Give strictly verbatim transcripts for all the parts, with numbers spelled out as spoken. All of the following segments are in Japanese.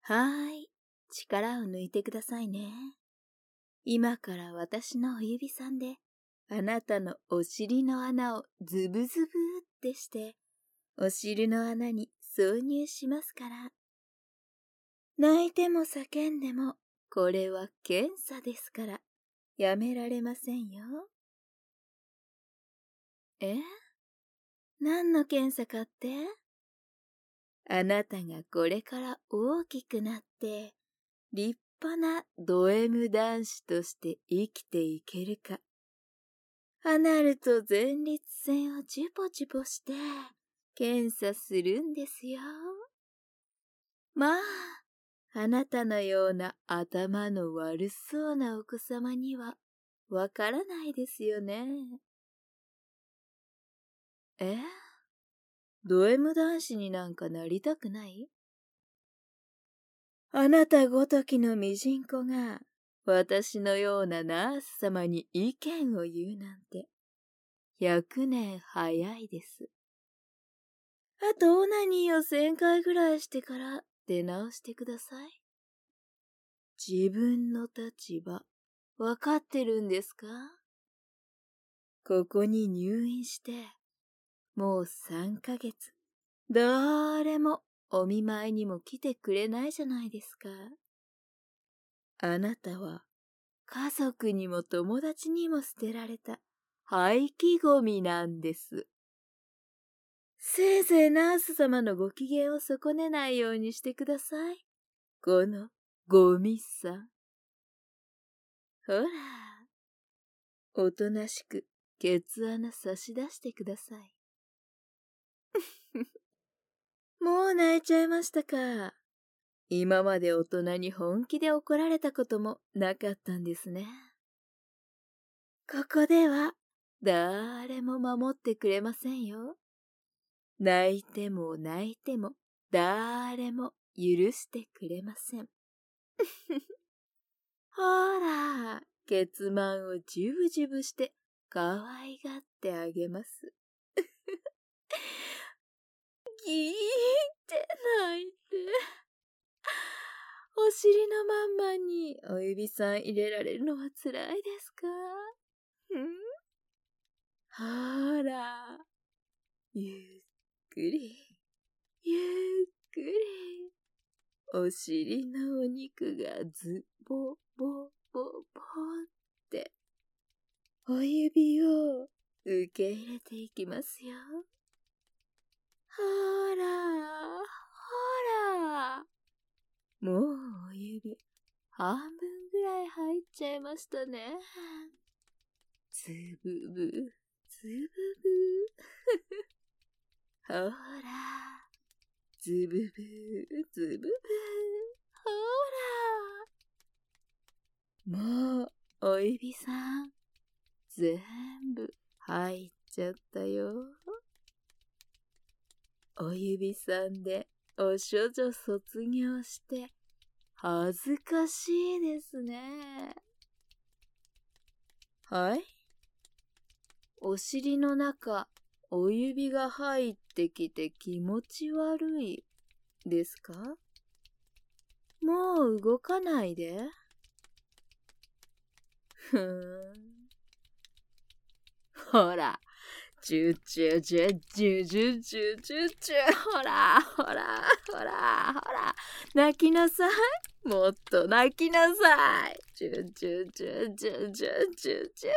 はーい、力を抜いてくださいね。今から私のお指さんで、あなたのお尻の穴をズブズブってして、お尻の穴に挿入しますから。泣いても叫んでも、これは検査ですから、やめられませんよ。え？何の検査かって？あなたがこれから大きくなって、立派なド M 男子として生きていけるか。アナルと前立腺をジュポジュポして、検査するんですよ。まあ、あなたのような頭の悪そうなお子様には、わからないですよね。え？ド M 男子になんかなりたくない？あなたごときのミジンコが、私のようなナース様に意見を言うなんて、百年早いです。あとオナニーを千回ぐらいしてから出直してください。自分の立場、わかってるんですか？ここに入院して、もう三ヶ月、誰もお見舞いにも来てくれないじゃないですか。あなたは、家族にも友達にも捨てられた廃棄ゴミなんです。せいぜいナース様のご機嫌を損ねないようにしてください。このゴミさん。ほら、おとなしくケツ穴差し出してください。もう泣いちゃいましたか。今まで大人に本気で怒られたこともなかったんですね。ここでは誰も守ってくれませんよ。泣いても泣いても誰も許してくれません。ほら、ケツマンをジュブジュブして可愛がってあげます。ギーって泣いて。お尻のまんまにお指さん入れられるのは辛いですか？ん？ほら、ゆっくり、ゆっくり。お尻のお肉がズボボボボって、お指を受け入れていきますよ。ほら、ほら。もうお指、半分ぐらい入っちゃいましたね。ズブブ、ズブブ。ほら、ズブブ、ズブブ。ほら。もう、お指さん、全部入っちゃったよ。お指さんでお処女卒業して、恥ずかしいですね。はい？お尻の中、お指が入ってきて気持ち悪いですか？もう動かないで。ふーん。ほら、チューチューチューチューチューチューチューチュー。ほら、ほら、ほら、ほら。泣きなさい。もっと泣きなさい。チューチューチューチューチューチューチューチューチュー。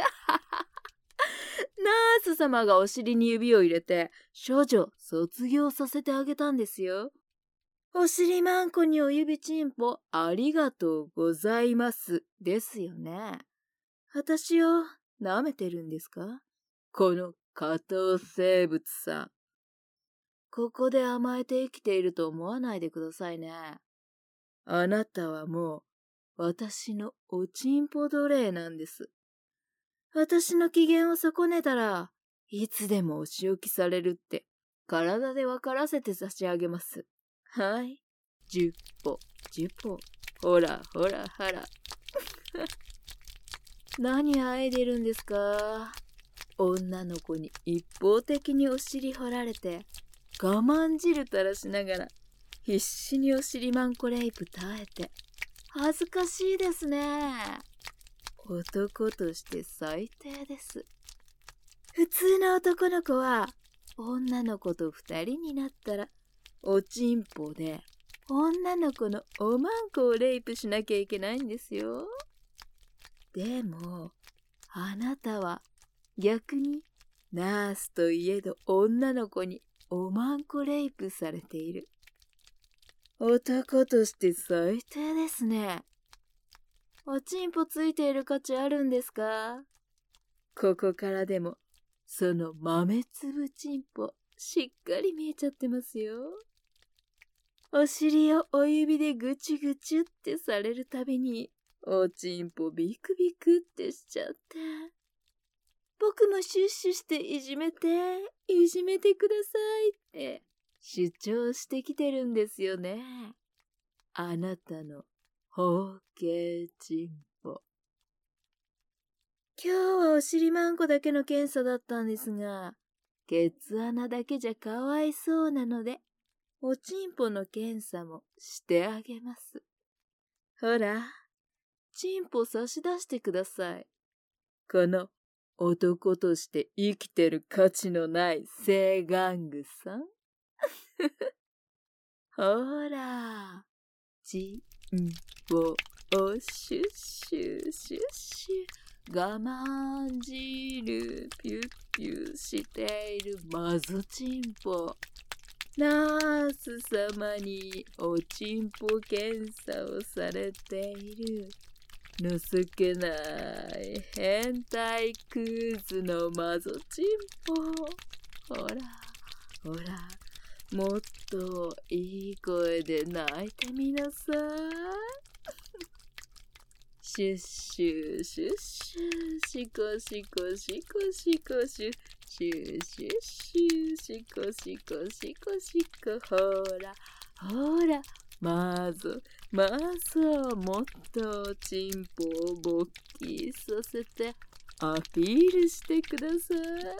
ナース様がお尻に指を入れて、処女卒業させてあげたんですよ。お尻マンコにお指チンポありがとうございますですよね。私を舐めてるんですか？この下等生物さん。ここで甘えて生きていると思わないでくださいね。あなたはもう私のおちんぽ奴隷なんです。私の機嫌を損ねたらいつでもお仕置きされるって体で分からせて差し上げます。はい。じゅっぽ、じゅっぽ。ほらほらほら。何あえでるんですか？女の子に一方的にお尻掘られて我慢汁垂らしながら必死にお尻マンコレイプ耐えて、恥ずかしいですね。男として最低です。普通の男の子は、女の子と二人になったら、おちんぽで、女の子のおまんこをレイプしなきゃいけないんですよ。でも、あなたは逆にナースといえど女の子におまんこレイプされている。男として最低ですね。おちんぽついている価値あるんですか？ここからでも、その豆粒ちんぽ、しっかり見えちゃってますよ。お尻をお指でぐちゅぐちゅってされるたびに、おちんぽビクビクってしちゃって。僕もシュッシュしていじめて、いじめてくださいって主張してきてるんですよね。あなたの包茎ちんぽ。今日はお尻マンコだけの検査だったんですが、ケツ穴だけじゃかわいそうなので、おちんぽの検査もしてあげます。ほら、ちんぽ差し出してください。この男として生きてる価値のない性玩具さん。ほら、ちんぽをシュッシュシュッシュ我慢汁ピュッピュしているマゾちんぽ。ナース様におちんぽ検査をされている情けない変態クズのマゾチンポ。ほらほら、もっといい声で泣いてみなさい。シュッシュシュッシュシコシコシコシコシュシュシュッシュシコシコシコシコ。ほらほら、まずまずもっとチンポを勃起させてアピールしてください。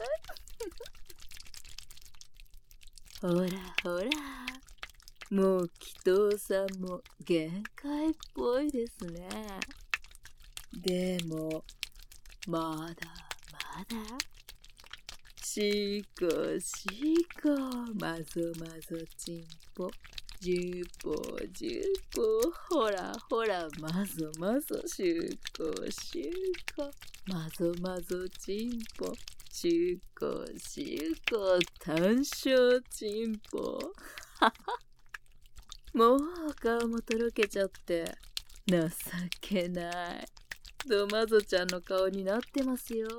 ほらほら、もう祈祷さんも限界っぽいですね。でもまだまだしこしこ、まぞまぞちんぽ、じゅぽじゅぽ、ほらほら、まぞまぞしゅこしゅこ、まぞまぞちんぽ、しゅこしゅこ、単勝ちんぽ。もう顔もとろけちゃって情けない。ドマゾちゃんの顔になってますよ。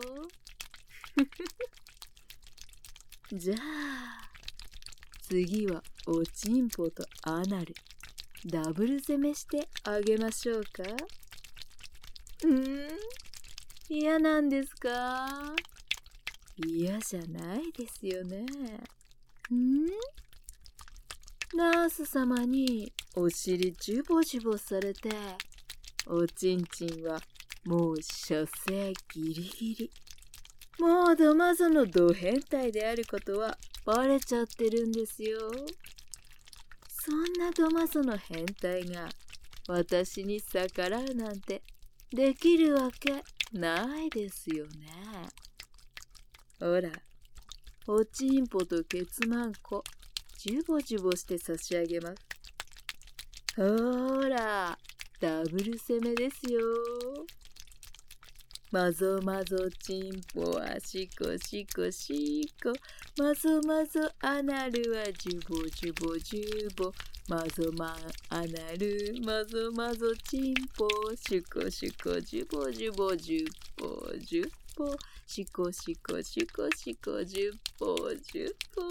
じゃあ次はおちんぽとアナルダブル攻めしてあげましょうか。ん？嫌なんですか？嫌じゃないですよね。ん？ナース様にお尻ジュボジュボされて、おちんちんはもう射精ギリギリ。もうドマゾのド変態であることはバレちゃってるんですよ。そんなドマゾの変態が私に逆らうなんてできるわけないですよね。ほら、おちんぽとケツマンコジュボジュボして差し上げます。ほら、ダブル攻めですよ。まぞまぞちんぽはシコシコシコ、まぞまぞアナルはジュボジュボジュボ、まぞまアナル、まぞまぞちんぽ、シュコシュコジュボジュボジュボジュボ、シコシコシュコシコジュボジュボ。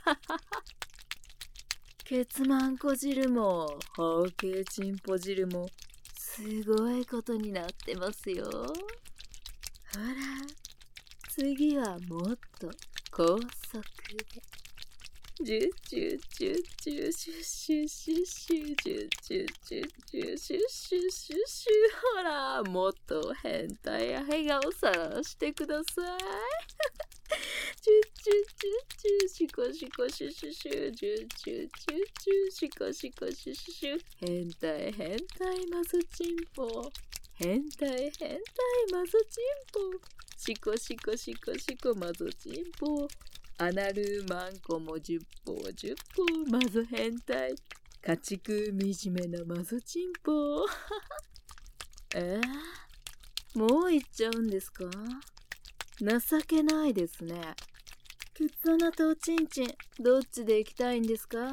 ケツマンコ汁も包茎チンポ汁もすごいことになってますよ。ほら、次はもっと高速で。ジュジュジュジュシュシュシュシュジュジュジュジュシュシュシュシュ。ほら、もっと変態や笑顔さらしてください。 チュチュチュチュシコシコシュシュシュチュチュチュチュシコシコシュシュシュ変態変態マゾチンポ変態変態マゾチンポシコシコシコシコマゾチンポアナルマンコもじゅっぽじゅっぽマゾ変態家畜惨めなマゾチンポえー、もう行っちゃうんですか？情けないですね。ケツ穴とおちんちん、どっちで行きたいんですか？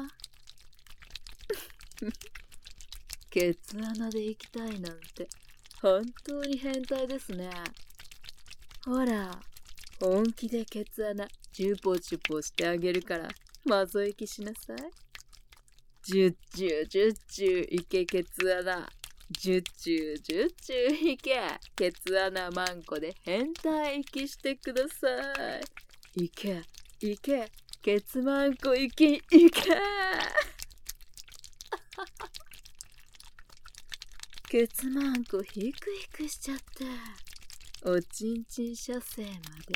ケツ穴で行きたいなんて、本当に変態ですね。ほら、本気でケツ穴、チュポチュポしてあげるから、マゾ行きしなさい。ジュッジュジュッジュ、いけケツ穴。ジュッチュジュッチュいけケツ穴マンコで変態息してください。いけいけケツマンコいけいけケツマンコヒクヒクしちゃっておちんちん射精ま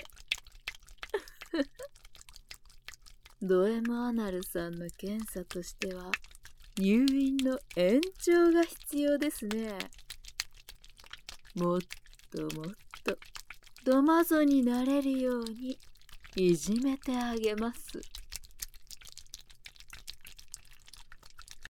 でド M アナルさんの検査としては入院の延長が必要ですね。もっともっとドマゾになれるようにいじめてあげます。